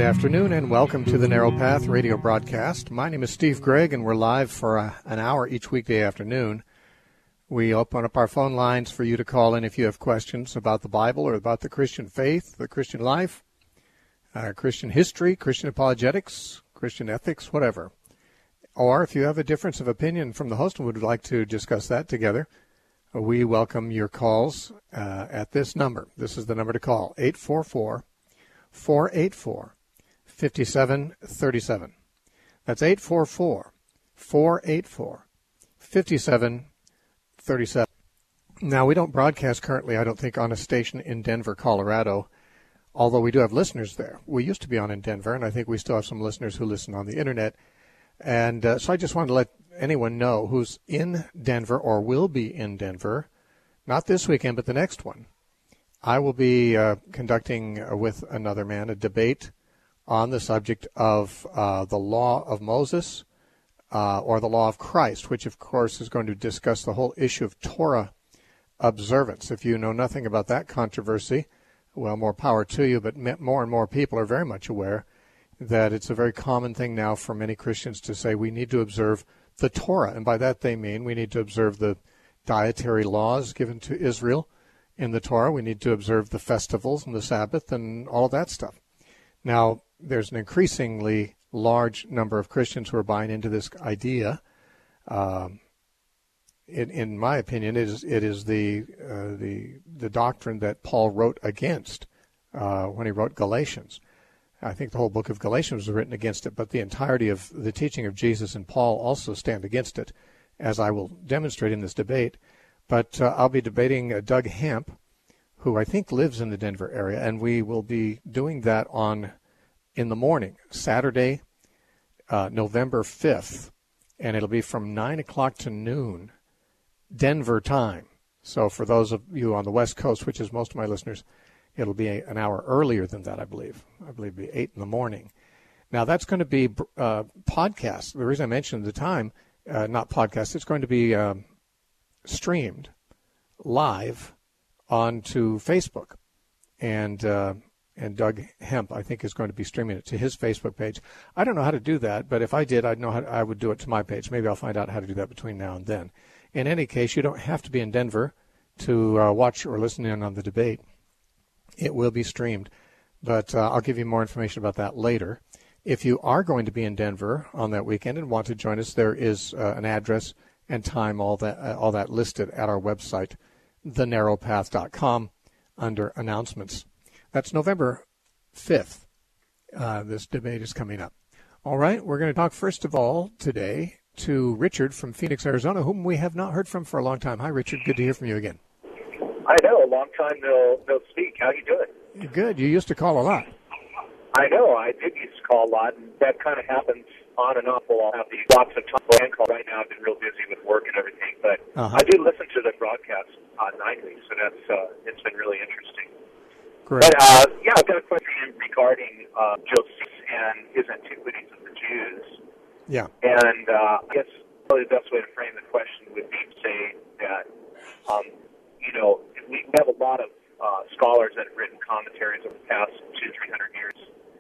afternoon, and welcome to the Narrow Path radio broadcast. My name is Steve Gregg, and we're live for an hour each weekday afternoon. We open up our phone lines for you to call in if you have questions about the Bible or about the Christian faith, the Christian life, Christian history, Christian apologetics, Christian ethics, whatever. Or if you have a difference of opinion from the host and would like to discuss that together, we welcome your calls at this number. This is the number to call, 844-484-5737. That's 844-484-5737. Now, we don't broadcast currently, I don't think, on a station in Denver, Colorado, although we do have listeners there. We used to be on in Denver, and I think we still have some listeners who listen on the Internet. And so I just wanted to let anyone know who's in Denver or will be in Denver, not this weekend, but the next one. I will be conducting with another man a debate on the subject of the law of Moses or the law of Christ, which, of course, is going to discuss the whole issue of Torah observance. If you know nothing about that controversy, well, more power to you, but more and more people are very much aware that it's a very common thing now for many Christians to say we need to observe the Torah, and by that they mean we need to observe the dietary laws given to Israel in the Torah. We need to observe the festivals and the Sabbath and all of that stuff. Now, there's an increasingly large number of Christians who are buying into this idea. In my opinion, it is the doctrine that Paul wrote against when he wrote Galatians. I think the whole book of Galatians was written against it, but the entirety of the teaching of Jesus and Paul also stand against it, as I will demonstrate in this debate. But I'll be debating Doug Hemp, who I think lives in the Denver area, and we will be doing that in the morning, Saturday, November 5th, and it'll be from 9 o'clock to noon, Denver time. So for those of you on the West Coast, which is most of my listeners, it'll be an hour earlier than that, I believe. I believe it'll be 8 in the morning. Now, that's going to be podcast. The reason I mentioned the time, not podcast, it's going to be streamed live onto Facebook. And Doug Hemp, I think, is going to be streaming it to his Facebook page. I don't know how to do that, but if I did, I'd know how I would do it to my page. Maybe I'll find out how to do that between now and then. In any case, you don't have to be in Denver to watch or listen in on the debate. It will be streamed, but I'll give you more information about that later. If you are going to be in Denver on that weekend and want to join us, there is an address and time, all that listed at our website, thenarrowpath.com, under announcements. That's November 5th. This debate is coming up. All right, we're going to talk first of all today to Richard from Phoenix, Arizona, whom we have not heard from for a long time. Hi, Richard. Good to hear from you again. I know, a long time no speak. How you doing? Good. You used to call a lot. I know, I did used to call a lot, and that kind of happens on and off. I'll have lots of time to call. Right now I've been real busy with work and everything, but I do listen to the broadcast nightly, so it's been really interesting. Great. But, I've got a question regarding Joseph and his Antiquities of the Jews. Yeah. And I guess probably the best way to frame the question would be to say that, we have a lot of scholars that have written commentaries over the past 200-300 years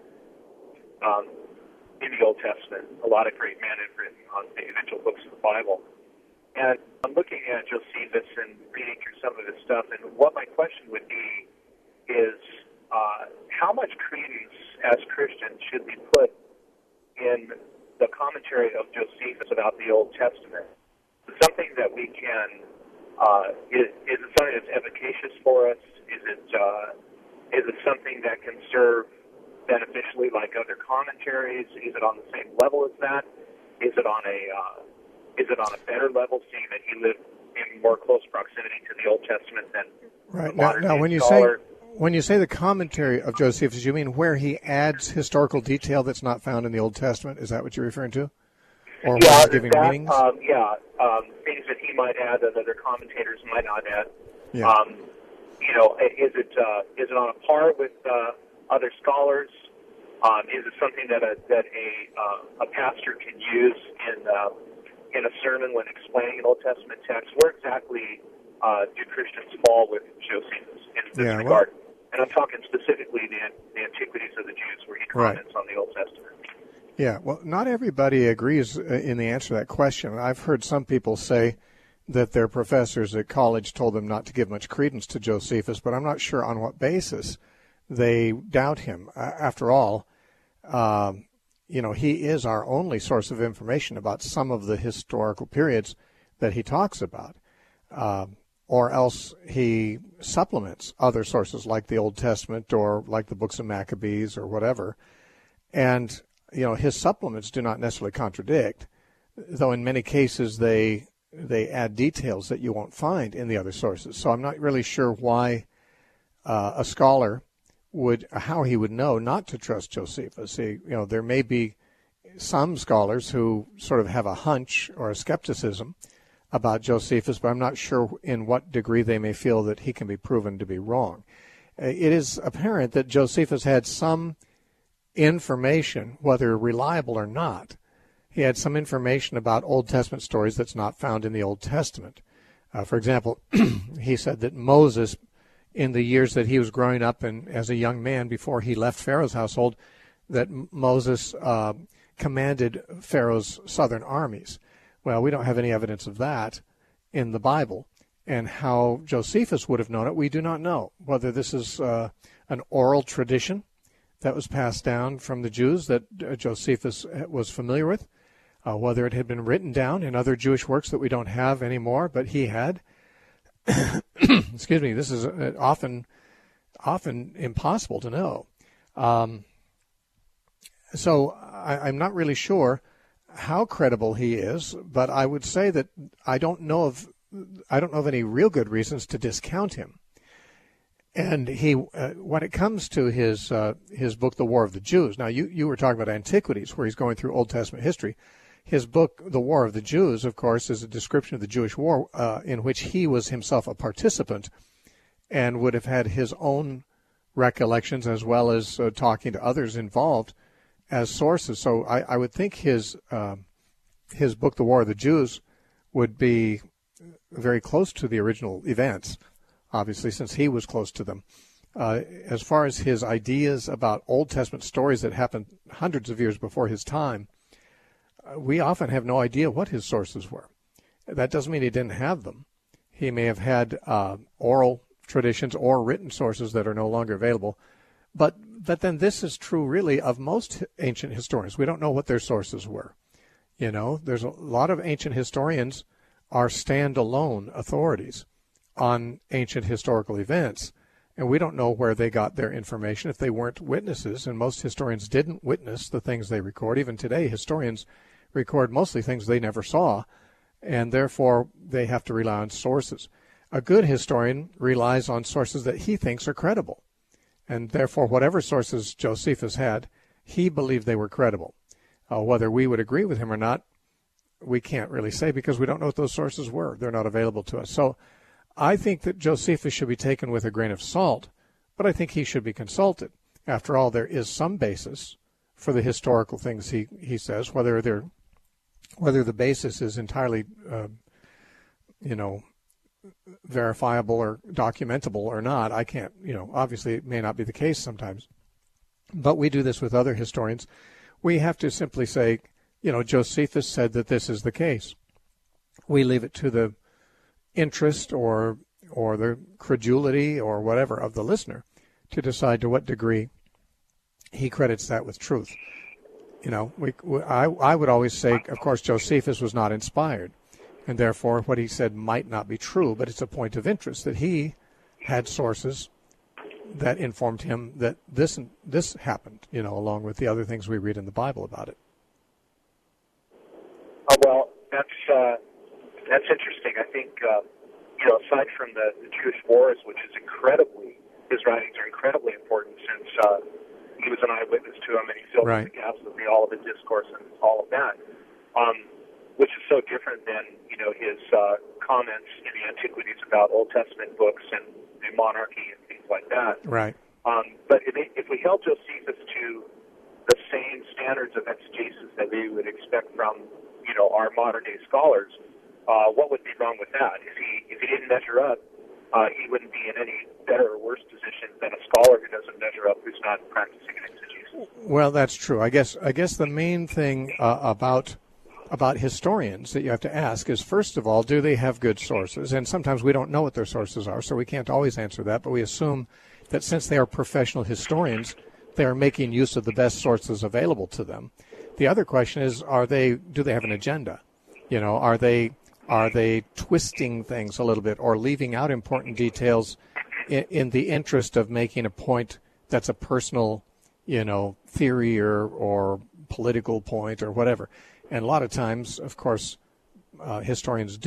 in the Old Testament. A lot of great men have written on the individual books of the Bible. And I'm looking at Josephus and reading through some of his stuff, and what my question would be is how much credence as Christians should we put in the commentary of Josephus about the Old Testament? Something that we can is it something that's efficacious for us? Is it something that can serve beneficially like other commentaries? Is it on the same level as that? Is it on a better level, seeing that he lived in more close proximity to the Old Testament than right. the modern Now, scholar? when you say the commentary of Josephus, you mean where he adds historical detail that's not found in the Old Testament? Is that what you're referring to? Or yeah, giving that, meanings? Things that he might add that other commentators might not add. Yeah. Is it on a par with other scholars? Is it something that a pastor can use in a sermon when explaining an Old Testament text? Where exactly do Christians fall with Josephus in this regard? And I'm talking specifically the Antiquities of the Jews, where he comments on Yeah, well, not everybody agrees in the answer to that question. I've heard some people say that their professors at college told them not to give much credence to Josephus, but I'm not sure on what basis they doubt him. After all, he is our only source of information about some of the historical periods that he talks about. Or else he supplements other sources like the Old Testament or like the books of Maccabees or whatever. And, his supplements do not necessarily contradict, though in many cases they add details that you won't find in the other sources. So I'm not really sure why a scholar how he would know not to trust Josephus. There may be some scholars who sort of have a hunch or a skepticism about Josephus, but I'm not sure in what degree they may feel that he can be proven to be wrong. It is apparent that Josephus had some information, whether reliable or not. He had some information about Old Testament stories that's not found in the Old Testament. For example, he said that Moses, in the years that he was growing up and as a young man before he left Pharaoh's household, that Moses commanded Pharaoh's southern armies. Well, we don't have any evidence of that in the Bible. And how Josephus would have known it, we do not know. Whether this is an oral tradition that was passed down from the Jews that Josephus was familiar with, whether it had been written down in other Jewish works that we don't have anymore, but he had. Excuse me, this is often impossible to know. So I'm not really sure how credible he is, but I would say that I don't know of any real good reasons to discount him. And he, when it comes to his book, The War of the Jews. Now, you were talking about Antiquities, where he's going through Old Testament history. His book, The War of the Jews, of course, is a description of the Jewish war in which he was himself a participant and would have had his own recollections as well as talking to others involved as sources. So I would think his book, The War of the Jews, would be very close to the original events, obviously, since he was close to them. As far as his ideas about Old Testament stories that happened hundreds of years before his time, we often have no idea what his sources were. That doesn't mean he didn't have them. He may have had oral traditions or written sources that are no longer available. But then this is true, really, of most ancient historians. We don't know what their sources were. There's a lot of ancient historians are standalone authorities on ancient historical events, and we don't know where they got their information if they weren't witnesses, and most historians didn't witness the things they record. Even today, historians record mostly things they never saw, and therefore they have to rely on sources. A good historian relies on sources that he thinks are credible, and therefore whatever sources Josephus had, he believed they were credible. Whether we would agree with him or not, we can't really say because we don't know what those sources were. They're not available to us. So I think that Josephus should be taken with a grain of salt, but I think he should be consulted. After all, there is some basis for the historical things he says, whether the basis is entirely, verifiable or documentable or not. I can't, obviously it may not be the case sometimes. But we do this with other historians. We have to simply say, Josephus said that this is the case. We leave it to the interest or the credulity or whatever of the listener to decide to what degree he credits that with truth. I would always say, of course, Josephus was not inspired, and therefore what he said might not be true, but it's a point of interest that he had sources that informed him that this happened, along with the other things we read in the Bible about it. Well, that's interesting. I think, aside from the Jewish wars, which is his writings are incredibly important since he was an eyewitness to them and he filled in the gaps with the Olivet Discourse and all of that, which is so different than, his comments in the Antiquities about Old Testament books and monarchy and things like that. Right. But if we held Josephus to the same standards of exegesis that we would expect from, our modern-day scholars, what would be wrong with that? If he didn't measure up, he wouldn't be in any better or worse position than a scholar who doesn't measure up, who's not practicing an exegesis. Well, that's true. I guess the main thing about historians that you have to ask is, first of all, do they have good sources? And sometimes we don't know what their sources are, so we can't always answer that. But we assume that since they are professional historians, they are making use of the best sources available to them. The other question is, do they have an agenda? You know, are they twisting things a little bit or leaving out important details in the interest of making a point that's a personal, you know, theory or political point or whatever? And a lot of times, of course, historians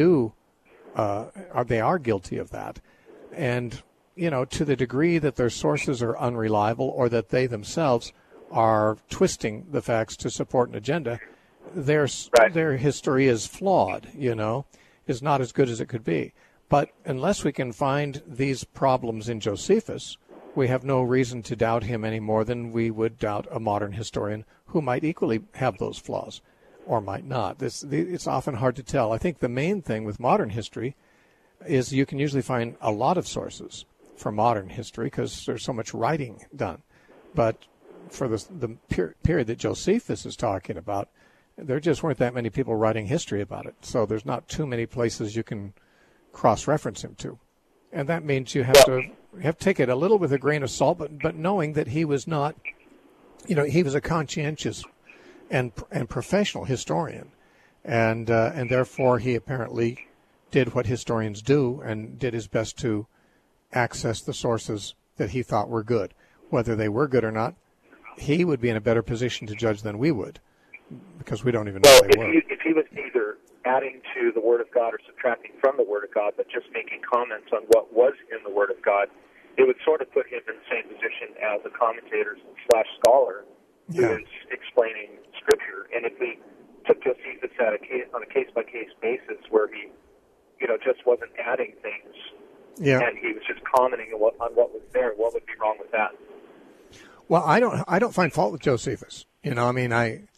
they are guilty of that. And, you know, to the degree that their sources are unreliable or that they themselves are twisting the facts to support an agenda, their history is flawed, you know, is not as good as it could be. But unless we can find these problems in Josephus, we have no reason to doubt him any more than we would doubt a modern historian who might equally have those flaws or might not. It's often hard to tell. I think the main thing with modern history is you can usually find a lot of sources for modern history because there's so much writing done. But for the period that Josephus is talking about, there just weren't that many people writing history about it. So there's not too many places you can cross-reference him to. And that means you have to take it a little with a grain of salt, but knowing that he was not, you know, he was a conscientious and professional historian. And therefore he apparently did what historians do and did his best to access the sources that he thought were good. Whether they were good or not, he would be in a better position to judge than we would, because we don't even know they were. If he was neither adding to the Word of God or subtracting from the Word of God, but just making comments on what was in the Word of God, it would sort of put him in the same position as a commentator / scholar who is explaining Scripture. And if we took Josephus on a case-by-case basis where he, you know, just wasn't adding things, and he was just commenting on what was there, what would be wrong with that? Well, I don't find fault with Josephus. You know, I mean,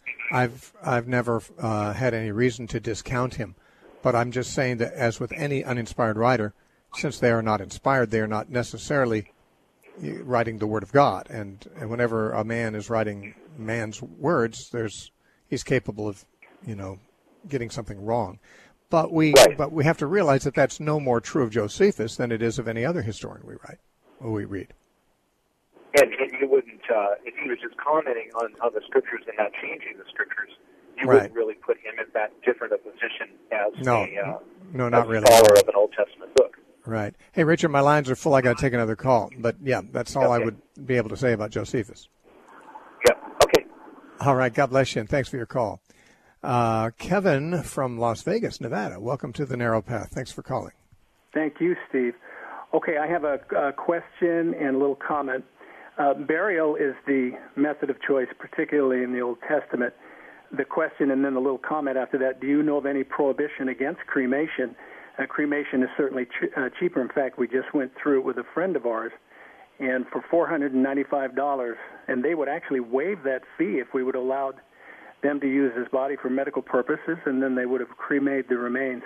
I've never had any reason to discount him, but I'm just saying that as with any uninspired writer, since they are not inspired, they are not necessarily writing the Word of God. And whenever a man is writing man's words, he's capable of, you know, getting something wrong. But we have to realize that that's no more true of Josephus than it is of any other historian we read. And you wouldn't, if he was just commenting on the Scriptures and not changing the Scriptures, you wouldn't really put him in that different a position as not really. Scholar of an Old Testament book. Right. Hey, Richard, my lines are full. I got to take another call. But, yeah, that's all I would be able to say about Josephus. Yeah, okay. All right, God bless you, and thanks for your call. Kevin from Las Vegas, Nevada, welcome to The Narrow Path. Thanks for calling. Thank you, Steve. Okay, I have a question and a little comment. Burial is the method of choice, particularly in the Old Testament. The question and then a little comment after that, do you know of any prohibition against cremation? Cremation is certainly cheaper. In fact, we just went through it with a friend of ours, and for $495, and they would actually waive that fee if we would allow them to use his body for medical purposes, and then they would have cremated the remains.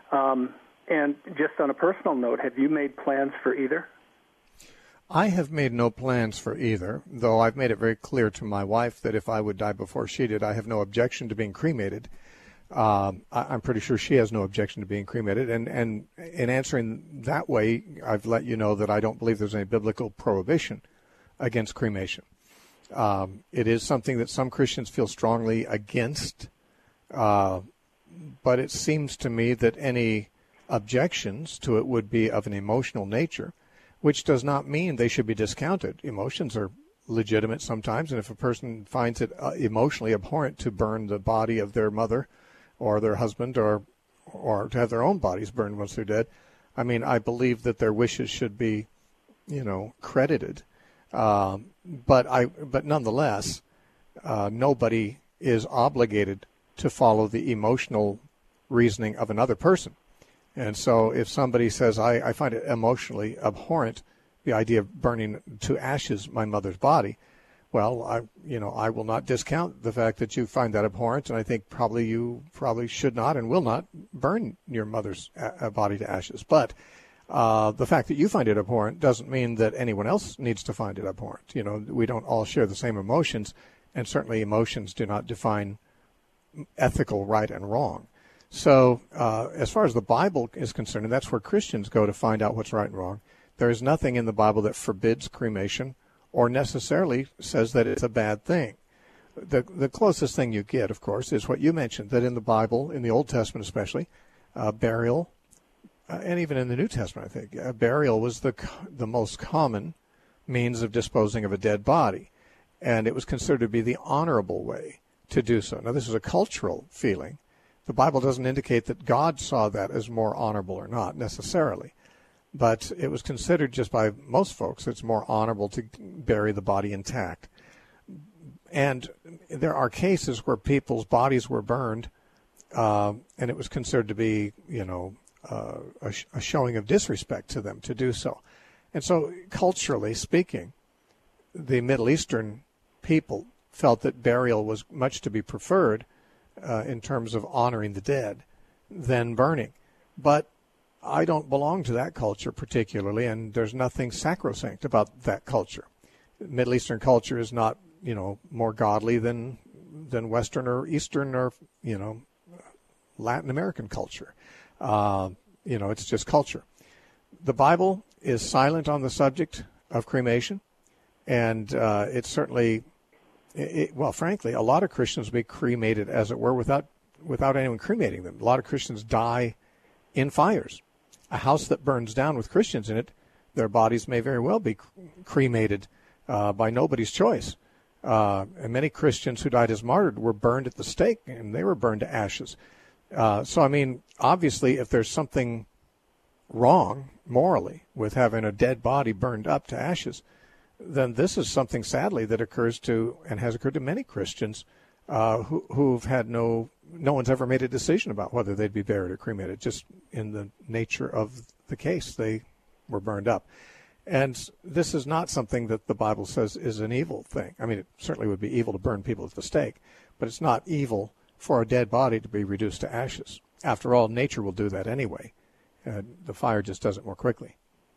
And just on a personal note, have you made plans for either? I have made no plans for either, though I've made it very clear to my wife that if I would die before she did, I have no objection to being cremated. I'm pretty sure she has no objection to being cremated. And in answering that way, I've let you know that I don't believe there's any biblical prohibition against cremation. It is something that some Christians feel strongly against, but it seems to me that any objections to it would be of an emotional nature, which does not mean they should be discounted. Emotions are legitimate sometimes, and if a person finds it emotionally abhorrent to burn the body of their mother or their husband or to have their own bodies burned once they're dead, I mean, I believe that their wishes should be, credited. But nonetheless, nobody is obligated to follow the emotional reasoning of another person. And so if somebody says, I find it emotionally abhorrent, the idea of burning to ashes my mother's body, well, I will not discount the fact that you find that abhorrent, and I think you should not and will not burn your mother's body to ashes. But The fact that you find it abhorrent doesn't mean that anyone else needs to find it abhorrent. You know, we don't all share the same emotions, and certainly emotions do not define ethical right and wrong. So as far as the Bible is concerned, and that's where Christians go to find out what's right and wrong, there is nothing in the Bible that forbids cremation or necessarily says that it's a bad thing. The closest thing you get, of course, is what you mentioned, that in the Bible, in the Old Testament especially, burial, and even in the New Testament, I think, burial was the most common means of disposing of a dead body, and it was considered to be the honorable way to do so. Now, this is a cultural feeling. The Bible doesn't indicate that God saw that as more honorable or not, necessarily. But it was considered just by most folks it's more honorable to bury the body intact. And there are cases where people's bodies were burned, and it was considered to be, a showing of disrespect to them to do so. And so, culturally speaking, the Middle Eastern people felt that burial was much to be preferred in terms of honoring the dead than burning. But I don't belong to that culture particularly, and there's nothing sacrosanct about that culture. Middle Eastern culture is not, more godly than Western or Eastern or, Latin American culture. It's just culture. The Bible is silent on the subject of cremation, and it's certainly, frankly, a lot of Christians will be cremated, as it were, without anyone cremating them. A lot of Christians die in fires. A house that burns down with Christians in it, their bodies may very well be cremated by nobody's choice. And many Christians who died as martyred were burned at the stake, and they were burned to ashes. Obviously, if there's something wrong morally with having a dead body burned up to ashes, then this is something, sadly, that occurs to and has occurred to many Christians who've had no one's ever made a decision about whether they'd be buried or cremated. Just in the nature of the case, they were burned up. And this is not something that the Bible says is an evil thing. I mean, it certainly would be evil to burn people at the stake, but it's not evil for a dead body to be reduced to ashes. After all, nature will do that anyway. The fire just does it more quickly.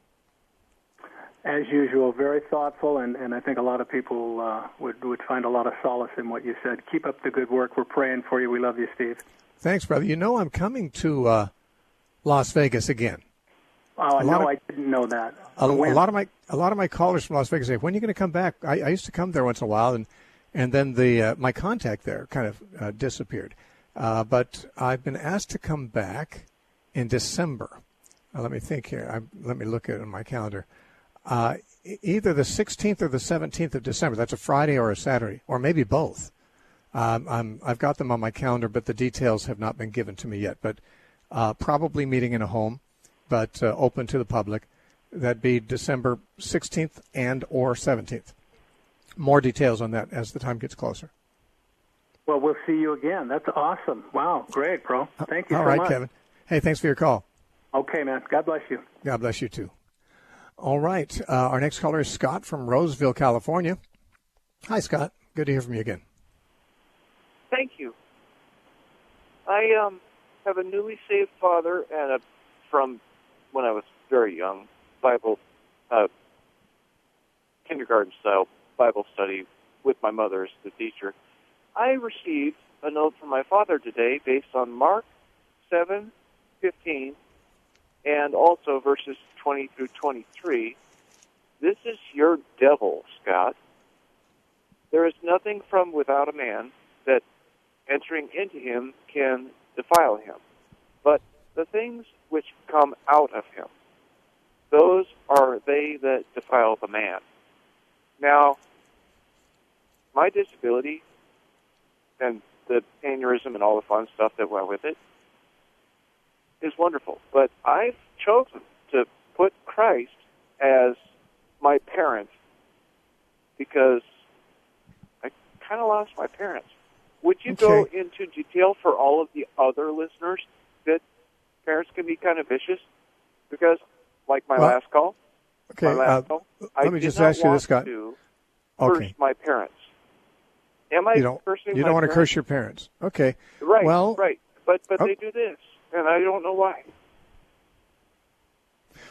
As usual, very thoughtful, and I think a lot of people would find a lot of solace in what you said. Keep up the good work. We're praying for you. We love you, Steve. Thanks, brother. I'm coming to Las Vegas again. Oh, no, I didn't know that. A lot of my callers from Las Vegas say, "When are you going to come back?" I used to come there once in a while, and then my contact there kind of disappeared. But I've been asked to come back in December. Let me think here. Let me look at it on my calendar. Either the 16th or the 17th of December. That's a Friday or a Saturday, or maybe both. I've got them on my calendar, but the details have not been given to me yet. But probably meeting in a home, but open to the public. That'd be December 16th and or 17th. More details on that as the time gets closer. Well, we'll see you again. That's awesome. Wow, great, bro. Thank you so much. All right, Kevin. Hey, thanks for your call. Okay, man. God bless you. God bless you, too. All right. Our next caller is Scott from Roseville, California. Hi, Scott. Good to hear from you again. Thank you. I have a newly saved father and from when I was very young, kindergarten-style Bible study with my mother as the teacher. I received a note from my father today based on Mark 7:15 and also verses 20 through 23. This is your devil, Scott. There is nothing from without a man that entering into him can defile him, but the things which come out of him, those are they that defile the man. Now, my disability and the aneurysm and all the fun stuff that went with it is wonderful, but I've chosen to put Christ as my parent because I kind of lost my parents. Would you go into detail for all of the other listeners that parents can be kind of vicious? Because, like my last call, let me just ask you this, Scott. Curse my parents. Am I cursing You don't want to curse your parents. Okay. Right, right. But they do this, and I don't know why.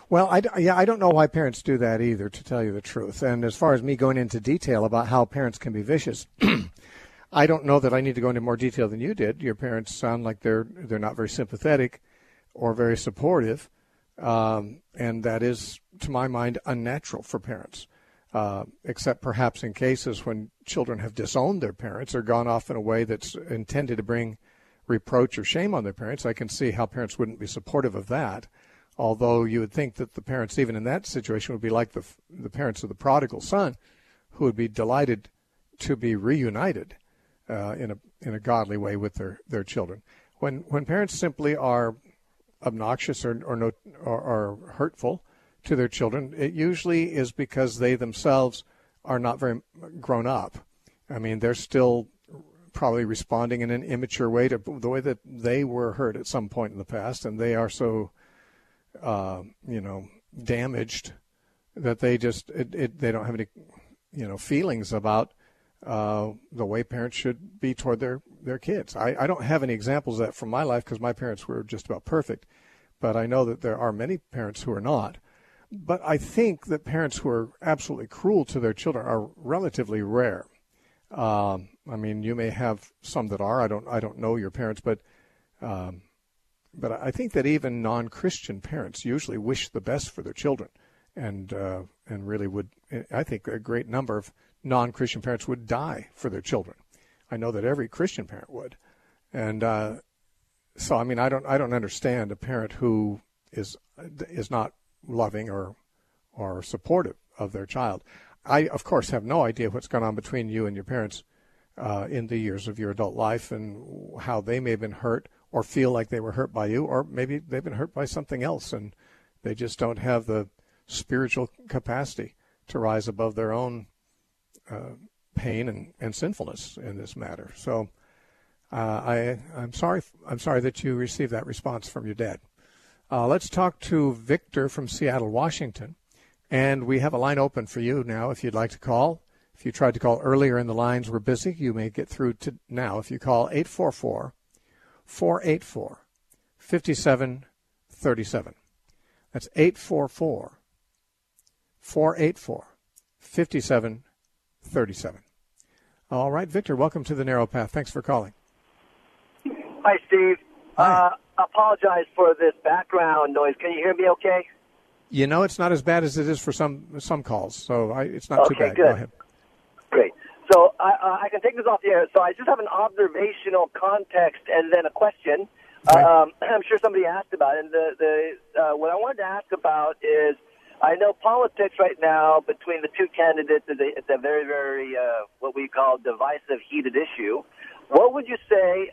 Well, I don't know why parents do that either, to tell you the truth. And as far as me going into detail about how parents can be vicious, I don't know that I need to go into more detail than you did. Your parents sound like they're not very sympathetic or very supportive, and that is, to my mind, unnatural for parents, except perhaps in cases when children have disowned their parents or gone off in a way that's intended to bring reproach or shame on their parents. I can see how parents wouldn't be supportive of that. Although you would think that the parents, even in that situation, would be like the parents of the prodigal son, who would be delighted to be reunited in a godly way with their children. When parents simply are obnoxious or hurtful to their children, it usually is because they themselves are not very grown up. I mean, they're still probably responding in an immature way to the way that they were hurt at some point in the past, and they are so damaged that they don't have any, feelings about the way parents should be toward their kids. I don't have any examples of that from my life because my parents were just about perfect, but I know that there are many parents who are not. But I think that parents who are absolutely cruel to their children are relatively rare. I mean, you may have some that are. I don't know your parents, but I think that even non-Christian parents usually wish the best for their children, and really would. I think a great number of non-Christian parents would die for their children. I know that every Christian parent would, and so I mean I don't understand a parent who is not loving or supportive of their child. I of course have no idea what's gone on between you and your parents in the years of your adult life and how they may have been hurt or feel like they were hurt by you, or maybe they've been hurt by something else and they just don't have the spiritual capacity to rise above their own pain and sinfulness in this matter. So I'm sorry that you received that response from your dad. Let's talk to Victor from Seattle, Washington. And we have a line open for you now if you'd like to call. If you tried to call earlier and the lines were busy, you may get through to now. If you call 844-484-5737. That's 844-484-5737. All right, Victor, welcome to the Narrow Path. Thanks for calling. Hi, Steve. Hi. Apologize for this background noise. Can you hear me okay? You know, it's not as bad as it is for some calls, so it's not too bad. Good. Go ahead. Great. So I can take this off the air. So I just have an observational context and then a question. Okay. I'm sure somebody asked about it. And what I wanted to ask about is, I know politics right now between the two candidates it's a very, very what we call divisive, heated issue. What would you say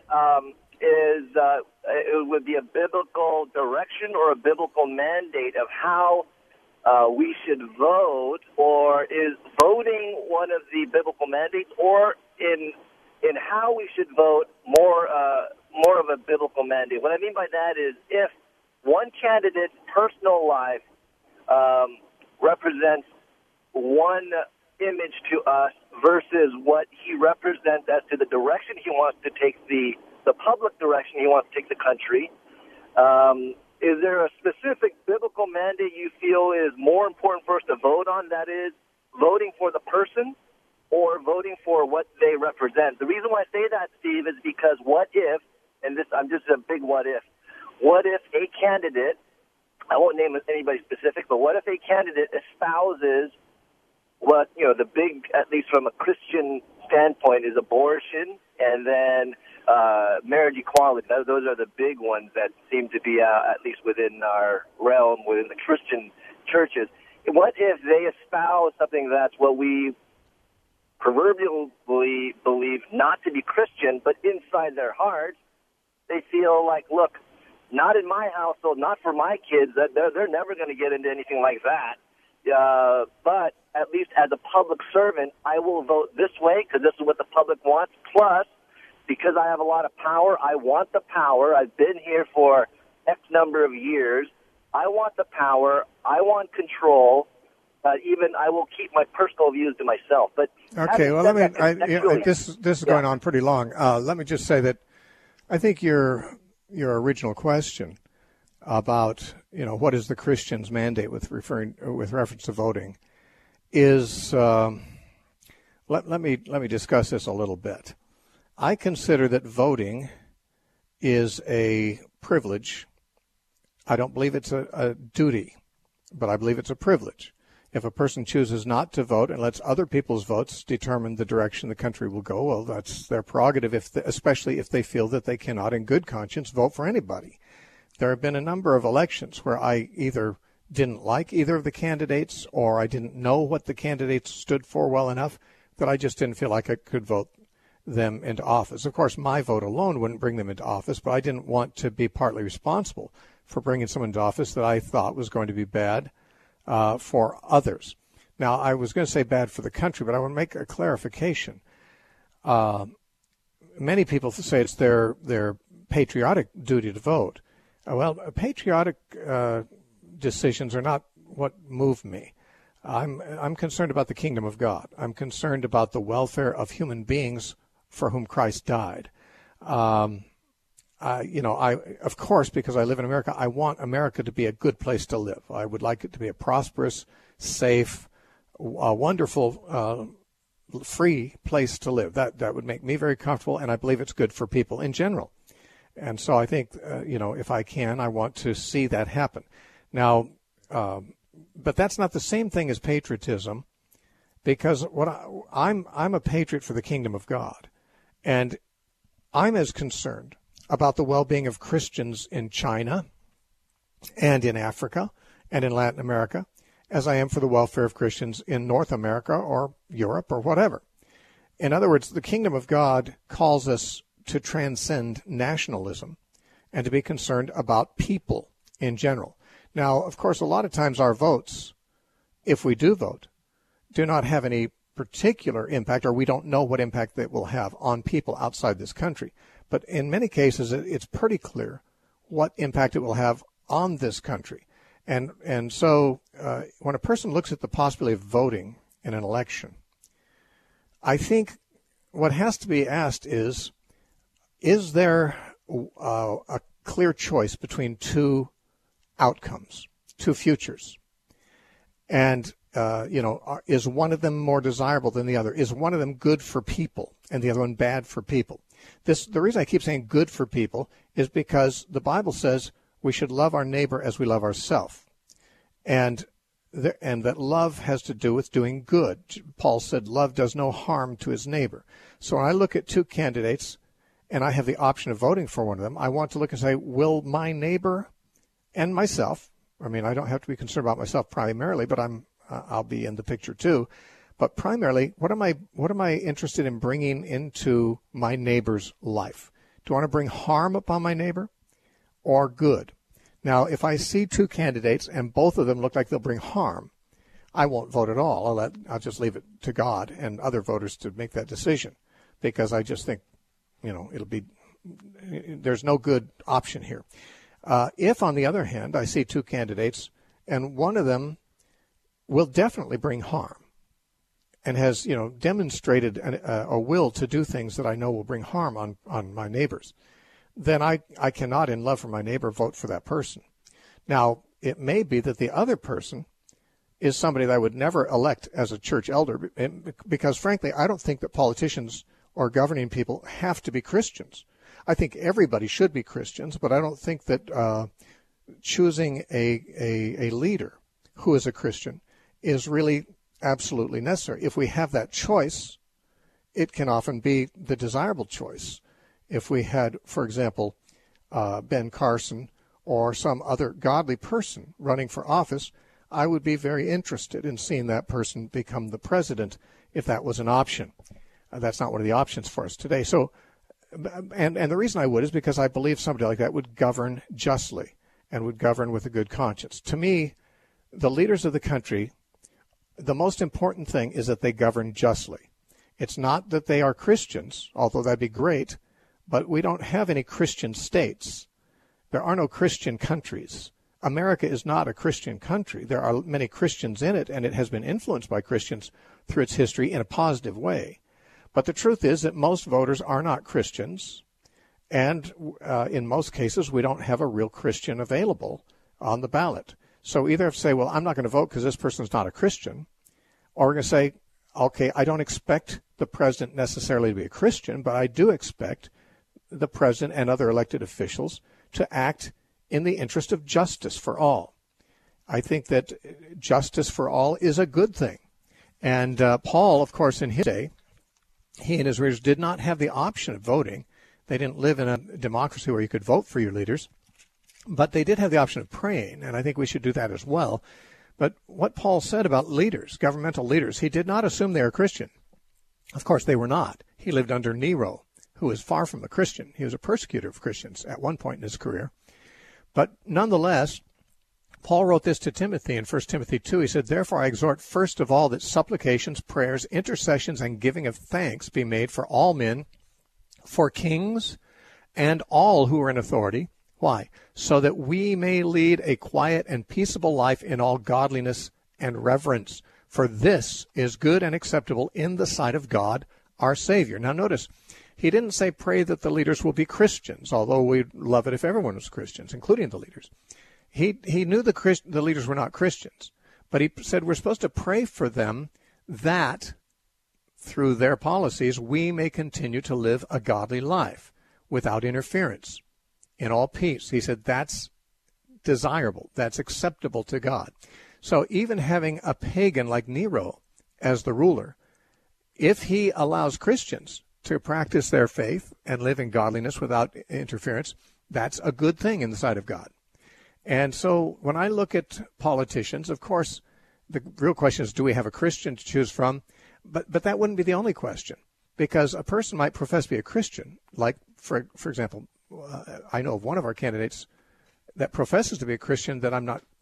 it would be a biblical direction or a biblical mandate of how we should vote, or is voting one of the biblical mandates, or in how we should vote more of a biblical mandate? What I mean by that is if one candidate's personal life represents one image to us versus what he represents as to the direction he wants to take the public direction he wants to take the country. Is there a specific biblical mandate you feel is more important for us to vote on, that is, voting for the person or voting for what they represent? The reason why I say that, Steve, is because what if, and I'm just a big what if a candidate, I won't name anybody specific, but what if a candidate espouses what, the big, at least from a Christian standpoint, is abortion, and then marriage equality. Those are the big ones that seem to be, at least within our realm, within the Christian churches. What if they espouse something that's what we proverbially believe not to be Christian, but inside their hearts, they feel like, look, not in my household, not for my kids, that they're never going to get into anything like that. But at least as a public servant, I will vote this way because this is what the public wants. Plus, because I have a lot of power, I want the power. I've been here for X number of years. I want the power. I want control. Even I will keep my personal views to myself. But okay, well, this is going on pretty long. Let me just say that I think your original question about, what is the Christian's mandate with reference to voting is, let me discuss this a little bit. I consider that voting is a privilege. I don't believe it's a duty, but I believe it's a privilege. If a person chooses not to vote and lets other people's votes determine the direction the country will go, well, that's their prerogative, especially if they feel that they cannot in good conscience vote for anybody. There have been a number of elections where I either didn't like either of the candidates or I didn't know what the candidates stood for well enough that I just didn't feel like I could vote them into office. Of course, my vote alone wouldn't bring them into office, but I didn't want to be partly responsible for bringing someone into office that I thought was going to be bad for others. Now, I was going to say bad for the country, but I want to make a clarification. Many people say it's their patriotic duty to vote. Well, patriotic decisions are not what move me. I'm concerned about the kingdom of God. I'm concerned about the welfare of human beings for whom Christ died. Of course, because I live in America, I want America to be a good place to live. I would like it to be a prosperous, safe, wonderful, free place to live. That would make me very comfortable, and I believe it's good for people in general. And so I think, if I can, I want to see that happen. Now, but that's not the same thing as patriotism, because I'm a patriot for the kingdom of God, and I'm as concerned about the well-being of Christians in China and in Africa and in Latin America as I am for the welfare of Christians in North America or Europe or whatever. In other words, the kingdom of God calls us to transcend nationalism and to be concerned about people in general. Now, of course, a lot of times our votes, if we do vote, do not have any particular impact, or we don't know what impact that will have on people outside this country. But in many cases, it's pretty clear what impact it will have on this country. And so when a person looks at the possibility of voting in an election, I think what has to be asked is there a clear choice between two outcomes, two futures? And, is one of them more desirable than the other? Is one of them good for people and the other one bad for people? The reason I keep saying good for people is because the Bible says we should love our neighbor as we love ourselves. And that love has to do with doing good. Paul said love does no harm to his neighbor. So when I look at two candidates and I have the option of voting for one of them, I want to look and say, will my neighbor and myself, I mean, I don't have to be concerned about myself primarily, but I'll be in the picture too. But primarily, what am I interested in bringing into my neighbor's life? Do I want to bring harm upon my neighbor or good? Now, if I see two candidates and both of them look like they'll bring harm, I won't vote at all. I'll just leave it to God and other voters to make that decision, because I just think, there's no good option here. If, on the other hand, I see two candidates and one of them will definitely bring harm and has, demonstrated a will to do things that I know will bring harm on my neighbors, then I cannot, in love for my neighbor, vote for that person. Now, it may be that the other person is somebody that I would never elect as a church elder, because, frankly, I don't think that politicians or governing people have to be Christians. I think everybody should be Christians, but I don't think that choosing a leader who is a Christian is really absolutely necessary. If we have that choice, it can often be the desirable choice. If we had, for example, Ben Carson or some other godly person running for office, I would be very interested in seeing that person become the president if that was an option. That's not one of the options for us today. So, and the reason I would is because I believe somebody like that would govern justly and would govern with a good conscience. To me, the leaders of the country, the most important thing is that they govern justly. It's not that they are Christians, although that'd be great, but we don't have any Christian states. There are no Christian countries. America is not a Christian country. There are many Christians in it, and it has been influenced by Christians through its history in a positive way. But the truth is that most voters are not Christians, And in most cases, we don't have a real Christian available on the ballot. So either have to say, well, I'm not going to vote because this person's not a Christian, or we're going to say, okay, I don't expect the president necessarily to be a Christian, but I do expect the president and other elected officials to act in the interest of justice for all. I think that justice for all is a good thing. And Paul, of course, in his day, he and his readers did not have the option of voting. They didn't live in a democracy where you could vote for your leaders, but they did have the option of praying, and I think we should do that as well. But what Paul said about leaders, governmental leaders, he did not assume they were Christian. Of course, they were not. He lived under Nero, who was far from a Christian. He was a persecutor of Christians at one point in his career. But nonetheless, Paul wrote this to Timothy in 1 Timothy 2. He said, therefore I exhort first of all that supplications, prayers, intercessions, and giving of thanks be made for all men, for kings, and all who are in authority. Why? So that we may lead a quiet and peaceable life in all godliness and reverence. For this is good and acceptable in the sight of God, our Savior. Now notice, he didn't say pray that the leaders will be Christians, although we'd love it if everyone was Christians, including the leaders. He knew the leaders were not Christians, but he said we're supposed to pray for them that through their policies we may continue to live a godly life without interference, in all peace. He said that's desirable, that's acceptable to God. So even having a pagan like Nero as the ruler, if he allows Christians to practice their faith and live in godliness without interference, that's a good thing in the sight of God. And so when I look at politicians, of course, the real question is, do we have a Christian to choose from? But that wouldn't be the only question, because a person might profess to be a Christian. Like, for example, I know of one of our candidates that professes to be a Christian that I'm not,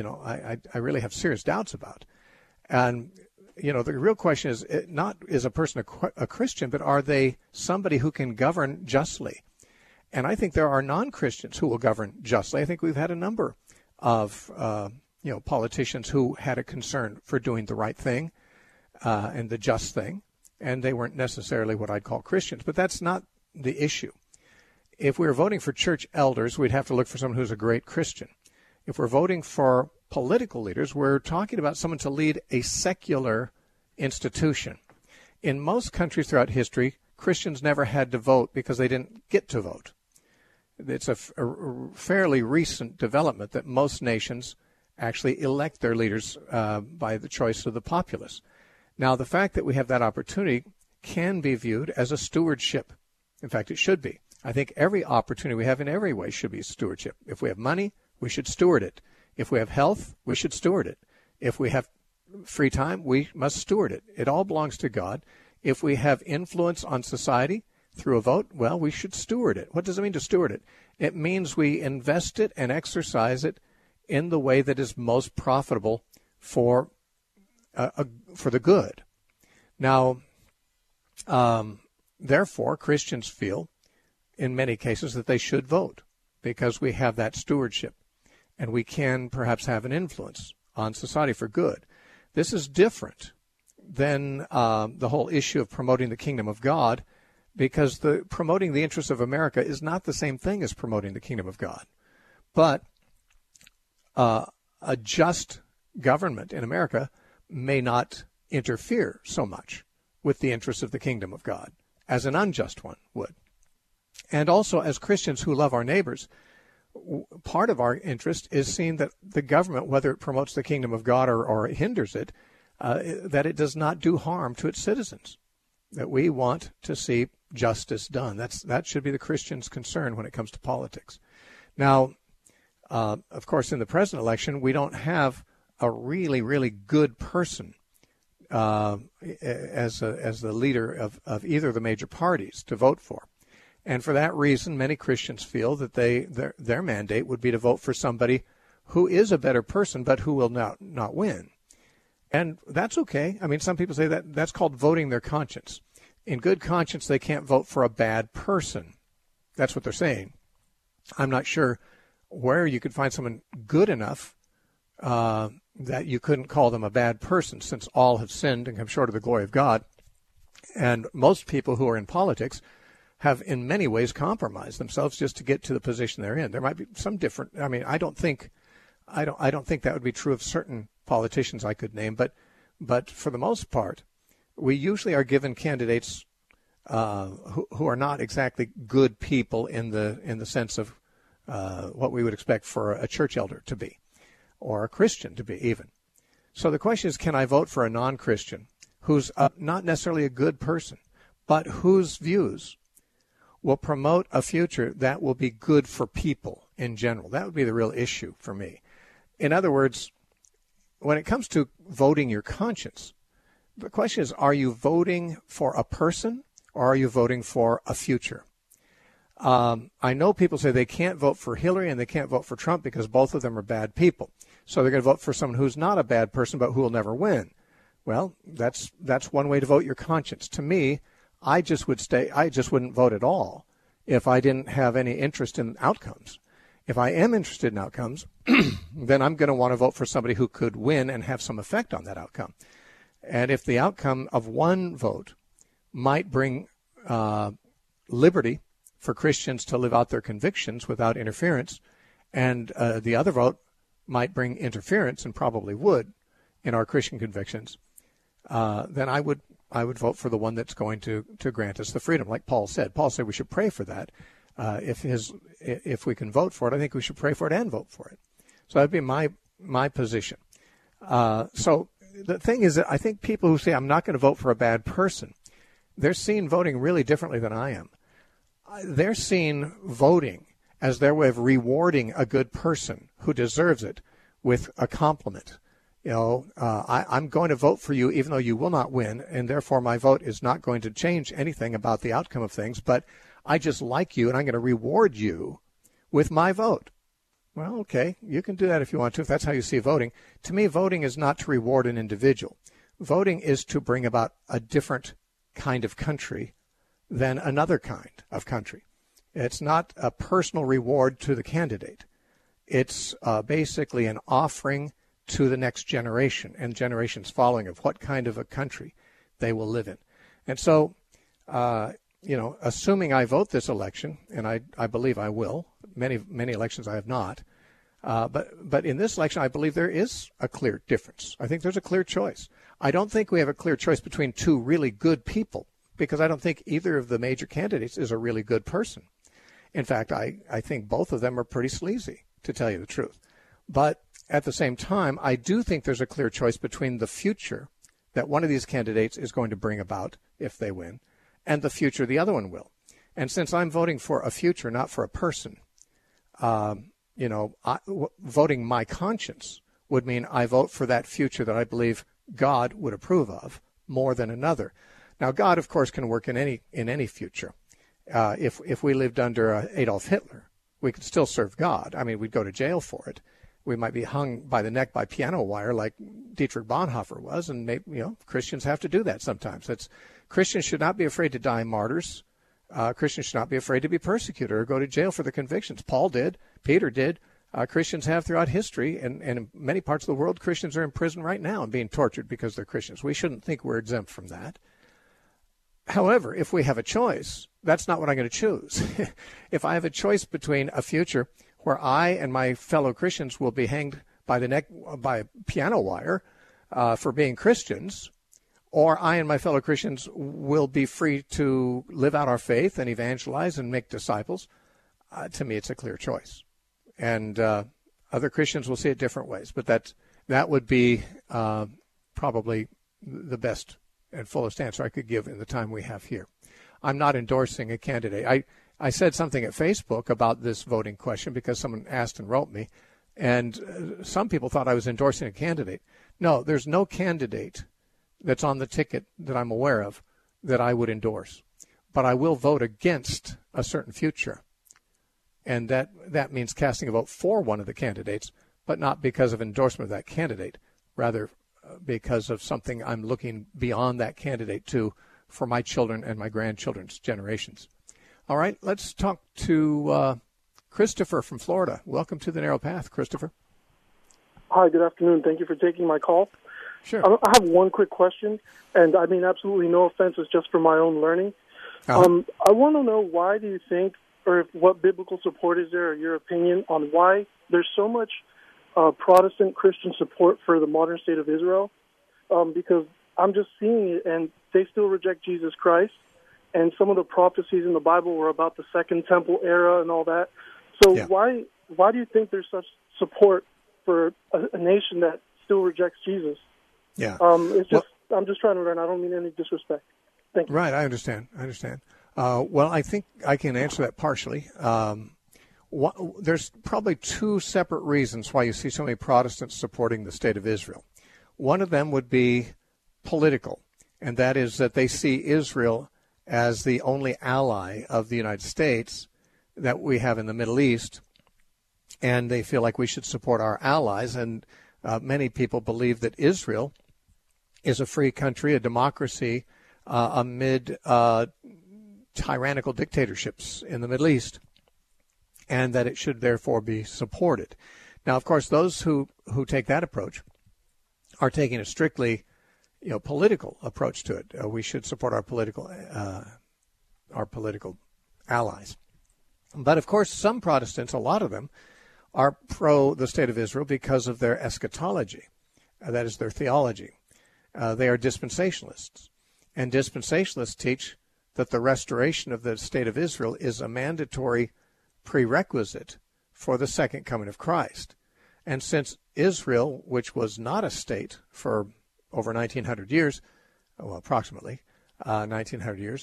I really have serious doubts about. And, the real question is not is a person a Christian, but are they somebody who can govern justly? And I think there are non-Christians who will govern justly. I think we've had a number of, politicians who had a concern for doing the right thing and the just thing, and they weren't necessarily what I'd call Christians. But that's not the issue. If we were voting for church elders, we'd have to look for someone who's a great Christian. If we're voting for political leaders, we're talking about someone to lead a secular institution. In most countries throughout history, Christians never had to vote because they didn't get to vote. It's a fairly recent development that most nations actually elect their leaders by the choice of the populace. Now, the fact that we have that opportunity can be viewed as a stewardship. In fact, it should be. I think every opportunity we have in every way should be stewardship. If we have money, we should steward it. If we have health, we should steward it. If we have free time, we must steward it. It all belongs to God. If we have influence on society through a vote, well, we should steward it. What does it mean to steward it? It means we invest it and exercise it in the way that is most profitable for the good. Now, therefore, Christians feel in many cases that they should vote because we have that stewardship and we can perhaps have an influence on society for good. This is different than the whole issue of promoting the kingdom of God, because promoting the interests of America is not the same thing as promoting the kingdom of God. But a just government in America may not interfere so much with the interests of the kingdom of God as an unjust one would. And also, as Christians who love our neighbors, part of our interest is seeing that the government, whether it promotes the kingdom of God or hinders it, that it does not do harm to its citizens, that we want to see justice done. That should be the Christian's concern when it comes to politics. Now, of course, in the present election, we don't have a really, really good person as the leader of either of the major parties to vote for. And for that reason, many Christians feel that their mandate would be to vote for somebody who is a better person, but who will not win. And that's okay. I mean, some people say that's called voting their conscience. In good conscience, they can't vote for a bad person. That's what they're saying. I'm not sure where you could find someone good enough that you couldn't call them a bad person, since all have sinned and come short of the glory of God. And most people who are in politics have in many ways compromised themselves just to get to the position they're in. There might be some different. I mean, I don't think that would be true of certain politicians I could name, but for the most part, we usually are given candidates who are not exactly good people in the sense of what we would expect for a church elder to be, or a Christian to be even. So the question is, can I vote for a non-Christian who's not necessarily a good person, but whose views will promote a future that will be good for people in general? That would be the real issue for me. In other words, when it comes to voting your conscience, the question is, are you voting for a person or are you voting for a future? I know people say they can't vote for Hillary and they can't vote for Trump because both of them are bad people. So they're going to vote for someone who's not a bad person but who will never win. Well, that's one way to vote your conscience. To me, I just wouldn't vote at all if I didn't have any interest in outcomes. If I am interested in outcomes, then I'm going to want to vote for somebody who could win and have some effect on that outcome. And if the outcome of one vote might bring liberty for Christians to live out their convictions without interference, and the other vote might bring interference, and probably would, in our Christian convictions, then I would vote for the one that's going to grant us the freedom, like Paul said. Paul said we should pray for that. If we can vote for it, I think we should pray for it and vote for it. So that'd be my position. So the thing is that I think people who say I'm not going to vote for a bad person, they're seeing voting really differently than I am. They're seeing voting as their way of rewarding a good person who deserves it with a compliment. You know, I'm going to vote for you even though you will not win, and therefore my vote is not going to change anything about the outcome of things, but I just like you and I'm going to reward you with my vote. Well, okay, you can do that if you want to, if that's how you see voting. To me, voting is not to reward an individual. Voting is to bring about a different kind of country than another kind of country. It's not a personal reward to the candidate. It's basically an offering to the next generation and generations following of what kind of a country they will live in. And so, assuming I vote this election, and I believe I will, many elections I have not, but in this election I believe there is a clear difference. I think there's a clear choice. I don't think we have a clear choice between two really good people, because I don't think either of the major candidates is a really good person. In fact, I think both of them are pretty sleazy, to tell you the truth. But at the same time, I do think there's a clear choice between the future that one of these candidates is going to bring about if they win, and the future the other one will. And since I'm voting for a future, not for a person, voting my conscience would mean I vote for that future that I believe God would approve of more than another. Now, God, of course, can work in any future. If we lived under Adolf Hitler, we could still serve God. I mean, we'd go to jail for it. We might be hung by the neck by piano wire like Dietrich Bonhoeffer was, and maybe, Christians have to do that sometimes. Christians should not be afraid to die martyrs. Christians should not be afraid to be persecuted or go to jail for their convictions. Paul did. Peter did. Christians have throughout history, and in many parts of the world, Christians are in prison right now and being tortured because they're Christians. We shouldn't think we're exempt from that. However, if we have a choice, that's not what I'm going to choose. If I have a choice between a future where I and my fellow Christians will be hanged by the neck by a piano wire for being Christians, or I and my fellow Christians will be free to live out our faith and evangelize and make disciples, to me it's a clear choice. And other Christians will see it different ways, but that would be probably the best and fullest answer I could give in the time we have here. I'm not endorsing a candidate. I said something at Facebook about this voting question because someone asked and wrote me, and some people thought I was endorsing a candidate. No, there's no candidate that's on the ticket that I'm aware of that I would endorse. But I will vote against a certain future. And that means casting a vote for one of the candidates, but not because of endorsement of that candidate, rather because of something I'm looking beyond that candidate to for my children and my grandchildren's generations. All right, let's talk to Christopher from Florida. Welcome to the Narrow Path, Christopher. Hi, good afternoon. Thank you for taking my call. Sure. I have one quick question, and I mean absolutely no offense. It's just for my own learning. I want to know, why do you think, or what biblical support is there, or your opinion on why there's so much Protestant Christian support for the modern state of Israel? Because I'm just seeing it, and they still reject Jesus Christ, and some of the prophecies in the Bible were about the Second Temple era and all that. So why do you think there's such support for a nation that still rejects Jesus? Yeah. It's just, I'm just trying to learn. I don't mean any disrespect. Thank you. Right, I understand. Well, I think I can answer that partially. There's probably two separate reasons why you see so many Protestants supporting the state of Israel. One of them would be political, and that is that they see Israel as the only ally of the United States that we have in the Middle East, and they feel like we should support our allies. And many people believe that Israel is a free country, a democracy, amid tyrannical dictatorships in the Middle East, and that it should therefore be supported. Now, of course, those who take that approach are taking a strictly political approach to it. We should support our political allies. But, of course, some Protestants, a lot of them, are pro the state of Israel because of their eschatology. That is their theology. They are dispensationalists. And dispensationalists teach that the restoration of the state of Israel is a mandatory prerequisite for the second coming of Christ. And since Israel, which was not a state for over 1,900 years, well, approximately 1,900 years,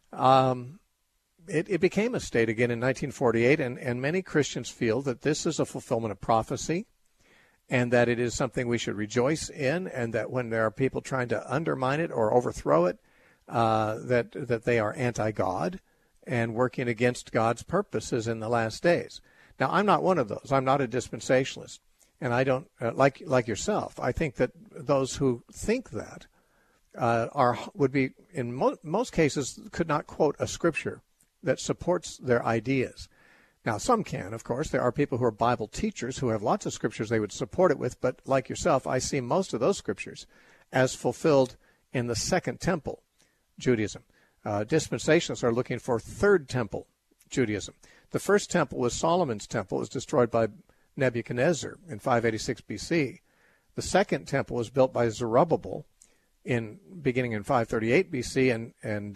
it became a state again in 1948, and many Christians feel that this is a fulfillment of prophecy, and that it is something we should rejoice in, and that when there are people trying to undermine it or overthrow it, that they are anti-God and working against God's purposes in the last days. Now, I'm not one of those. I'm not a dispensationalist, and I don't like yourself. I think that those who think that would be in most cases could not quote a scripture that supports their ideas. Now, some can, of course. There are people who are Bible teachers who have lots of scriptures they would support it with, but like yourself, I see most of those scriptures as fulfilled in the Second Temple Judaism. Dispensationalists are looking for Third Temple Judaism. The First Temple was Solomon's temple. It was destroyed by Nebuchadnezzar in 586 BC. The Second Temple was built by Zerubbabel beginning in 538 BC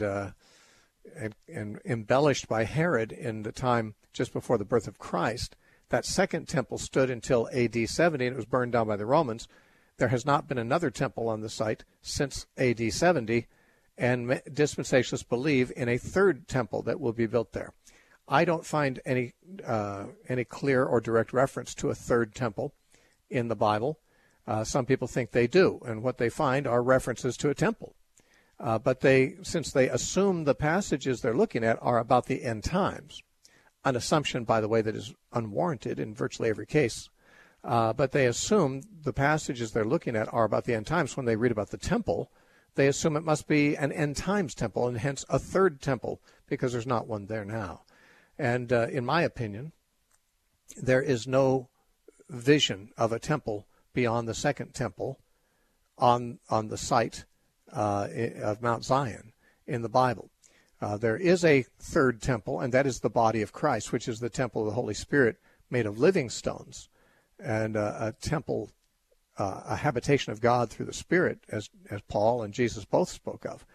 and embellished by Herod in the time just before the birth of Christ. That Second Temple stood until AD 70, and it was burned down by the Romans. There has not been another temple on the site since AD 70, and dispensationalists believe in a Third Temple that will be built there. I don't find any clear or direct reference to a Third Temple in the Bible. Some people think they do, and what they find are references to a temple. But since they assume the passages they're looking at are about the end times, an assumption, by the way, that is unwarranted in virtually every case, but they assume the passages they're looking at are about the end times. When they read about the temple, they assume it must be an end times temple, and hence a Third Temple, because there's not one there now. And in my opinion, there is no vision of a temple beyond the Second Temple on the site of Mount Zion in the Bible. There is a Third Temple, and that is the body of Christ, which is the temple of the Holy Spirit made of living stones, and a temple, a habitation of God through the Spirit, as Paul and Jesus both spoke of.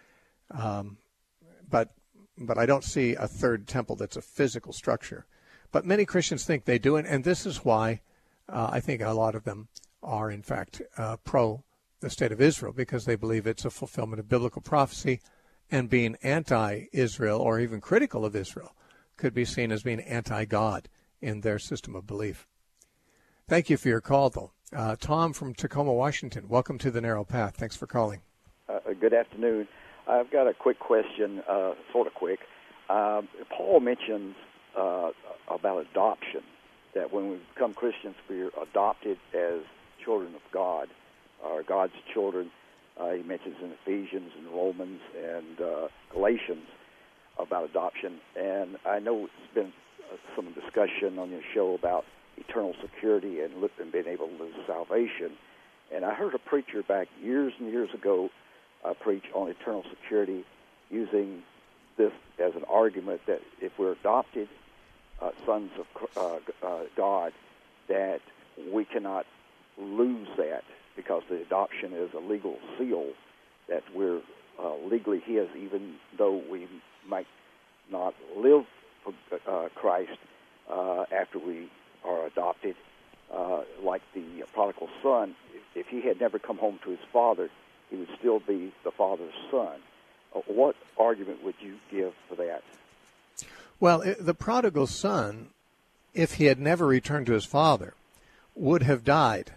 But I don't see a Third Temple that's a physical structure. But many Christians think they do, and this is why I think a lot of them are, in fact, pro the state of Israel, because they believe it's a fulfillment of biblical prophecy, and being anti-Israel or even critical of Israel could be seen as being anti-God in their system of belief. Thank you for your call, though. Tom from Tacoma, Washington, welcome to The Narrow Path. Thanks for calling. Good afternoon. I've got a quick question, sort of quick. Paul mentions about adoption, that when we become Christians, we're adopted as children of God, or God's children. He mentions in Ephesians and Romans and Galatians about adoption. And I know it's been some discussion on your show about eternal security and being able to lose salvation. And I heard a preacher back years and years ago preach on eternal security using this as an argument that if we're adopted sons of God, that we cannot lose that because the adoption is a legal seal that we're legally His, even though we might not live for Christ after we are adopted. Like the prodigal son, if he had never come home to his father, he would still be the father's son. What argument would you give for that? Well, the prodigal son, if he had never returned to his father, would have died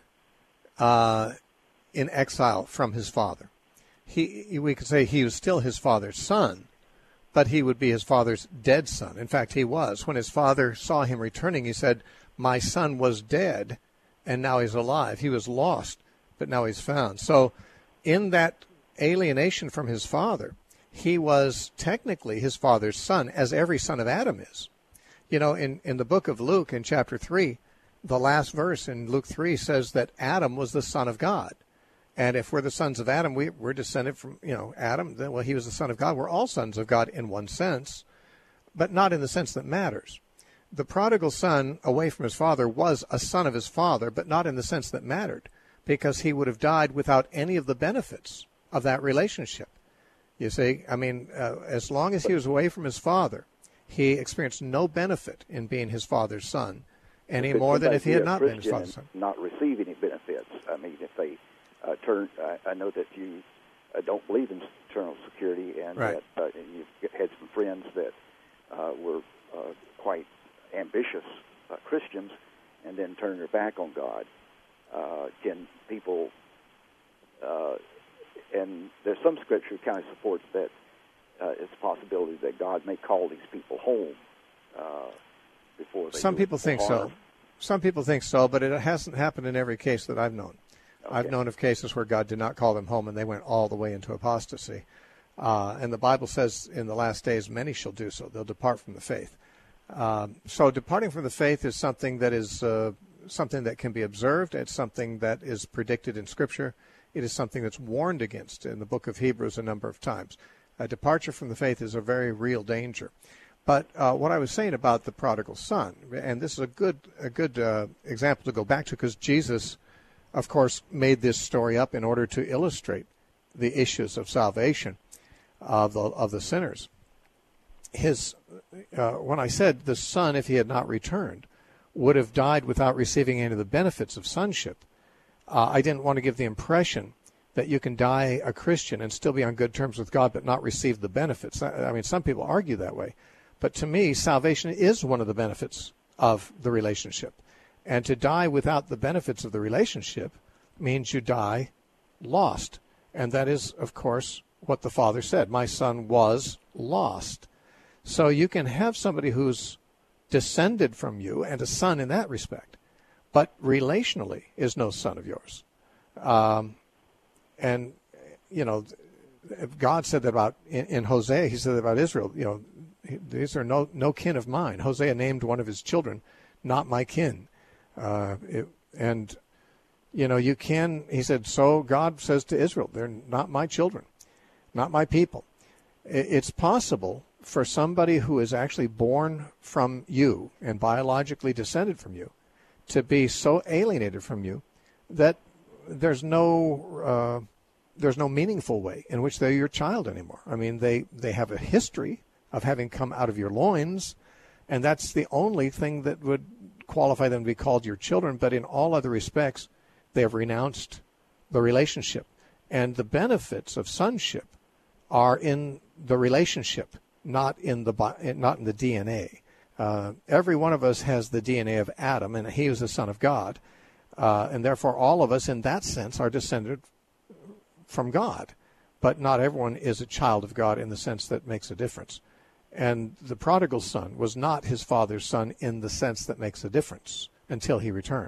in exile from his father. We could say he was still his father's son, but he would be his father's dead son. In fact, he was. When his father saw him returning, he said, "My son was dead, and now he's alive. He was lost, but now he's found." So in that alienation from his father, he was technically his father's son, as every son of Adam is. You know, in the book of Luke, in chapter 3, the last verse in Luke 3 says that Adam was the son of God. And if we're the sons of Adam, we're descended from, Adam. Then, well, he was the son of God. We're all sons of God in one sense, but not in the sense that matters. The prodigal son away from his father was a son of his father, but not in the sense that mattered, because he would have died without any of the benefits of that relationship. You see, as long as he was away from his father, he experienced no benefit in being his father's son any more than if he had not been his father's son. Not receive any benefits. I mean, if they I know that you don't believe in eternal security, and right. that you've had some friends that were quite ambitious Christians and then turn their back on God. Can people, and there's some scripture kind of supports that it's a possibility that God may call these people home before they Some people think harm. so. Some people think so, but it hasn't happened in every case that I've known. Okay. I've known of cases where God did not call them home and they went all the way into apostasy. And the Bible says in the last days many shall do so. They'll depart from the faith. So departing from the faith is something that is something that can be observed. It's something that is predicted in Scripture. It is something that's warned against in the book of Hebrews a number of times. A departure from the faith is a very real danger. But what I was saying about the prodigal son, and this is a good example to go back to, because Jesus, of course, made this story up in order to illustrate the issues of salvation of the sinners. When I said the son, if he had not returned, would have died without receiving any of the benefits of sonship, I didn't want to give the impression that you can die a Christian and still be on good terms with God but not receive the benefits. I mean, some people argue that way. But to me, salvation is one of the benefits of the relationship. And to die without the benefits of the relationship means you die lost. And that is, of course, what the Father said. My son was lost. So you can have somebody who's descended from you and a son in that respect, but relationally is no son of yours. And, God said that about, in Hosea, he said that about Israel, these are no kin of mine. Hosea named one of his children, not my kin. You can, he said, so God says to Israel, they're not my children, not my people. It's possible for somebody who is actually born from you and biologically descended from you to be so alienated from you that there's no meaningful way in which they're your child anymore. I mean, they have a history of having come out of your loins, and that's the only thing that would qualify them to be called your children. But in all other respects, they have renounced the relationship. And the benefits of sonship are in the relationship, not in the DNA. Every one of us has the DNA of Adam, and he was the son of God. And therefore, all of us, in that sense, are descended from God. But not everyone is a child of God in the sense that makes a difference. And the prodigal son was not his father's son in the sense that makes a difference until he returned.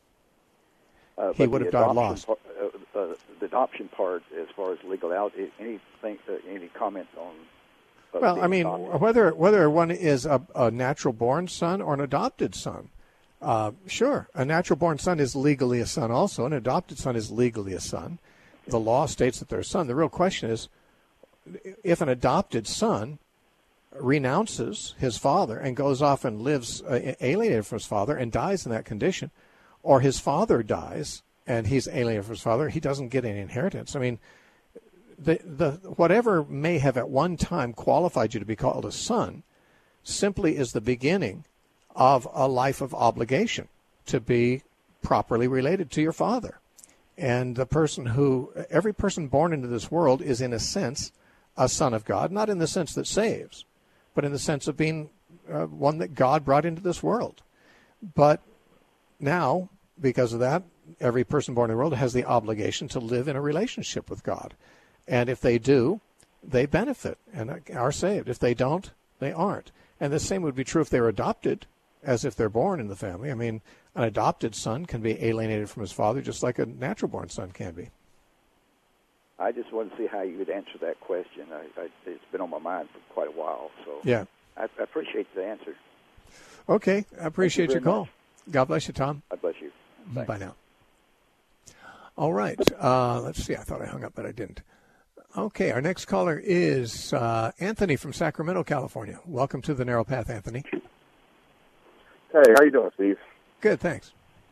He would have died lost. The adoption part, as far as legality, any comment on? Well, I mean, whether one is a natural-born son or an adopted son, sure, a natural-born son is legally a son also. An adopted son is legally a son. The law states that they're a son. The real question is, if an adopted son renounces his father and goes off and lives alienated from his father and dies in that condition, or his father dies and he's alienated from his father, he doesn't get any inheritance. I mean, the whatever may have at one time qualified you to be called a son simply is the beginning of a life of obligation to be properly related to your father. And every person born into this world is in a sense a son of God, not in the sense that saves, but in the sense of being one that God brought into this world. But now, because of that, every person born in the world has the obligation to live in a relationship with God. And if they do, they benefit and are saved. If they don't, they aren't. And the same would be true if they're adopted as if they're born in the family. I mean, an adopted son can be alienated from his father just like a natural-born son can be. I just want to see how you would answer that question. It's been on my mind for quite a while. So yeah, I appreciate the answer. Okay, I appreciate your call. Much. God bless you, Tom. God bless you. Thanks. Bye now. All right. Let's see. I thought I hung up, but I didn't. Okay, our next caller is Anthony from Sacramento, California. Welcome to the Narrow Path, Anthony. Hey, how you doing, Steve? Good, thanks.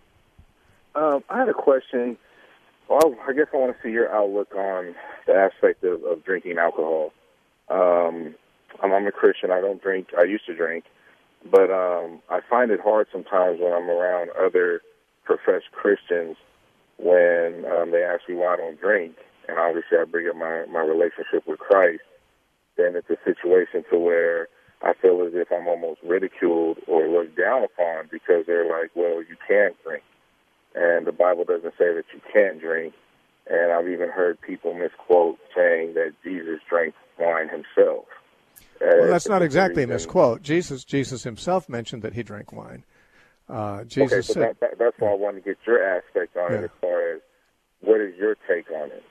I had a question. Well, I guess I want to see your outlook on the aspect of drinking alcohol. I'm a Christian. I don't drink. I used to drink. But I find it hard sometimes when I'm around other professed Christians when they ask me why I don't drink. And obviously I bring up my relationship with Christ. Then it's a situation to where I feel as if I'm almost ridiculed or looked down upon because they're like, well, you can't drink. And the Bible doesn't say that you can't drink. And I've even heard people misquote saying that Jesus drank wine himself. Well, that's not exactly a misquote. Jesus himself mentioned that he drank wine. Jesus said, that's why I want to get your aspect on it as far as what is your take on it?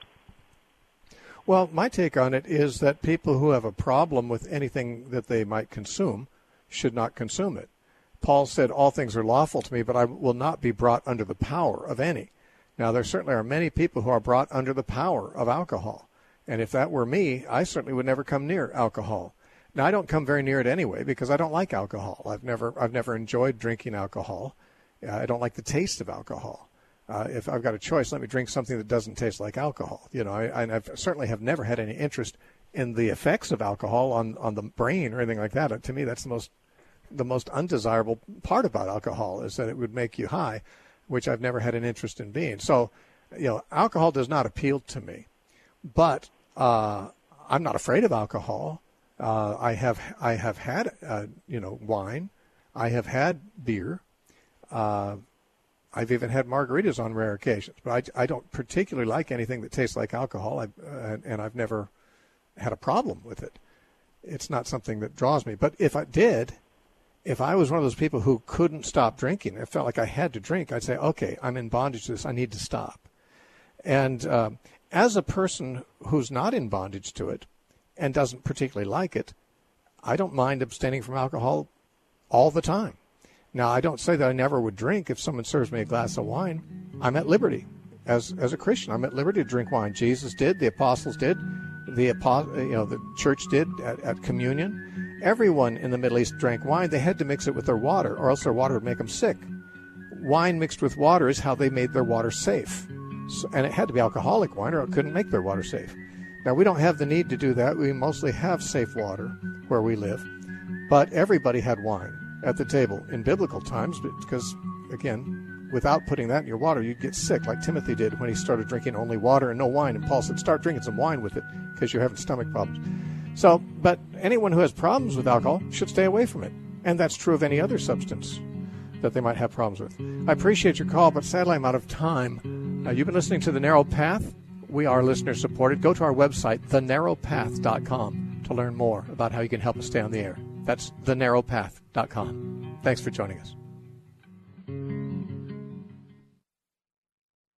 Well, my take on it is that people who have a problem with anything that they might consume should not consume it. Paul said, all things are lawful to me, but I will not be brought under the power of any. Now, there certainly are many people who are brought under the power of alcohol. And if that were me, I certainly would never come near alcohol. Now, I don't come very near it anyway because I don't like alcohol. I've never enjoyed drinking alcohol. I don't like the taste of alcohol. If I've got a choice, let me drink something that doesn't taste like alcohol. You know, I certainly have never had any interest in the effects of alcohol on the brain or anything like that. To me, that's the most undesirable part about alcohol is that it would make you high, which I've never had an interest in being. So, you know, alcohol does not appeal to me. But I'm not afraid of alcohol. I have had wine. I have had beer. I've even had margaritas on rare occasions. But I don't particularly like anything that tastes like alcohol, and I've never had a problem with it. It's not something that draws me. But if I was one of those people who couldn't stop drinking, it felt like I had to drink, I'd say, okay, I'm in bondage to this. I need to stop. And as a person who's not in bondage to it and doesn't particularly like it, I don't mind abstaining from alcohol all the time. Now, I don't say that I never would drink. If someone serves me a glass of wine, I'm at liberty. As a Christian, I'm at liberty to drink wine. Jesus did. The apostles did. The church did at communion. Everyone in the Middle East drank wine. They had to mix it with their water, or else their water would make them sick. Wine mixed with water is how they made their water safe. So, and it had to be alcoholic wine, or it couldn't make their water safe. Now, we don't have the need to do that. We mostly have safe water where we live. But everybody had wine at the table in biblical times because, again, without putting that in your water, you'd get sick like Timothy did when he started drinking only water and no wine. And Paul said, start drinking some wine with it because you're having stomach problems. So, but anyone who has problems with alcohol should stay away from it. And that's true of any other substance that they might have problems with. I appreciate your call, but sadly I'm out of time. You've been listening to The Narrow Path. We are listener-supported. Go to our website, thenarrowpath.com, to learn more about how you can help us stay on the air. That's thenarrowpath.com. Thanks for joining us.